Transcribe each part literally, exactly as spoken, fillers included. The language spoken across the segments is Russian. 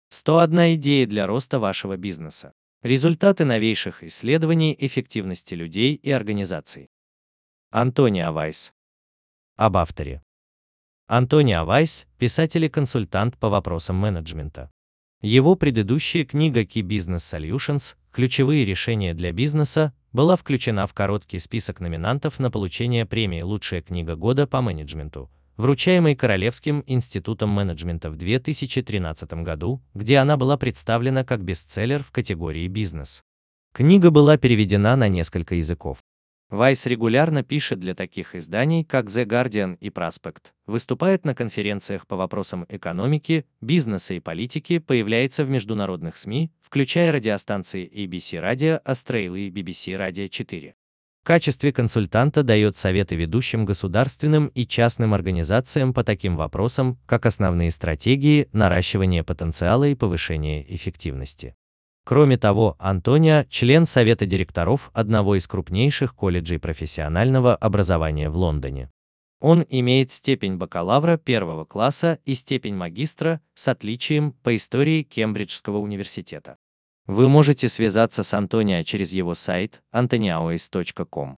сто одна идея для роста вашего бизнеса. Результаты новейших исследований эффективности людей и организаций. Антонио Вайс. Об авторе. Антонио Вайс – писатель и консультант по вопросам менеджмента. Его предыдущая книга Key Business Solutions «Ключевые решения для бизнеса» была включена в короткий список номинантов на получение премии «Лучшая книга года по менеджменту», вручаемой Королевским институтом менеджмента в две тысячи тринадцатом году, где она была представлена как бестселлер в категории «Бизнес». Книга была переведена на несколько языков. Вайс регулярно пишет для таких изданий, как The Guardian и Prospect, выступает на конференциях по вопросам экономики, бизнеса и политики, появляется в международных СМИ, включая радиостанции эй би си Radio Australia и би би си Radio четыре. В качестве консультанта дает советы ведущим государственным и частным организациям по таким вопросам, как основные стратегии, наращивание потенциала и повышение эффективности. Кроме того, Антонио – член совета директоров одного из крупнейших колледжей профессионального образования в Лондоне. Он имеет степень бакалавра первого класса и степень магистра с отличием по истории Кембриджского университета. Вы можете связаться с Антонио через его сайт antoniowais точка ком.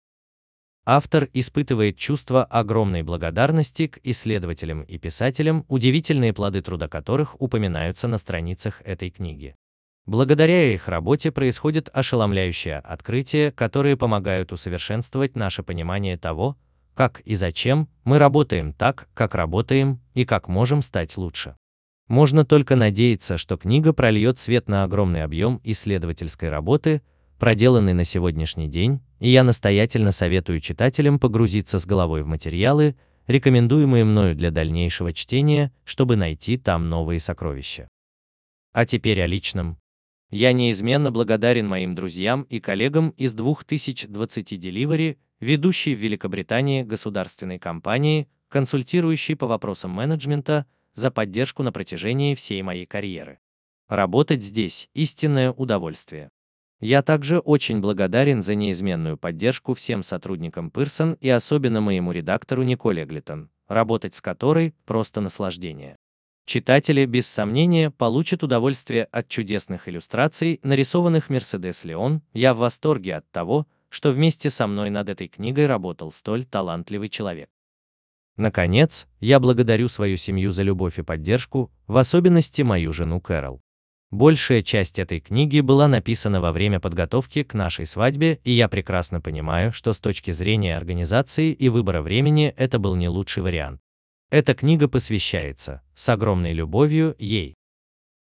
Автор испытывает чувство огромной благодарности к исследователям и писателям, удивительные плоды труда которых упоминаются на страницах этой книги. Благодаря их работе происходит ошеломляющее открытие, которые помогают усовершенствовать наше понимание того, как и зачем мы работаем так, как работаем, и как можем стать лучше. Можно только надеяться, что книга прольет свет на огромный объем исследовательской работы, проделанной на сегодняшний день, и я настоятельно советую читателям погрузиться с головой в материалы, рекомендуемые мною для дальнейшего чтения, чтобы найти там новые сокровища. А теперь о личном. Я неизменно благодарен моим друзьям и коллегам из две тысячи двадцать Delivery, ведущей в Великобритании государственной компании, консультирующей по вопросам менеджмента, за поддержку на протяжении всей моей карьеры. Работать здесь – истинное удовольствие. Я также очень благодарен за неизменную поддержку всем сотрудникам Pearson и особенно моему редактору Николе Эглитон, работать с которой – просто наслаждение. Читатели, без сомнения, получат удовольствие от чудесных иллюстраций, нарисованных Мерседес Леон. Я в восторге от того, что вместе со мной над этой книгой работал столь талантливый человек. Наконец, я благодарю свою семью за любовь и поддержку, в особенности мою жену Кэрол. Большая часть этой книги была написана во время подготовки к нашей свадьбе, и я прекрасно понимаю, что с точки зрения организации и выбора времени это был не лучший вариант. Эта книга посвящается, с огромной любовью, ей.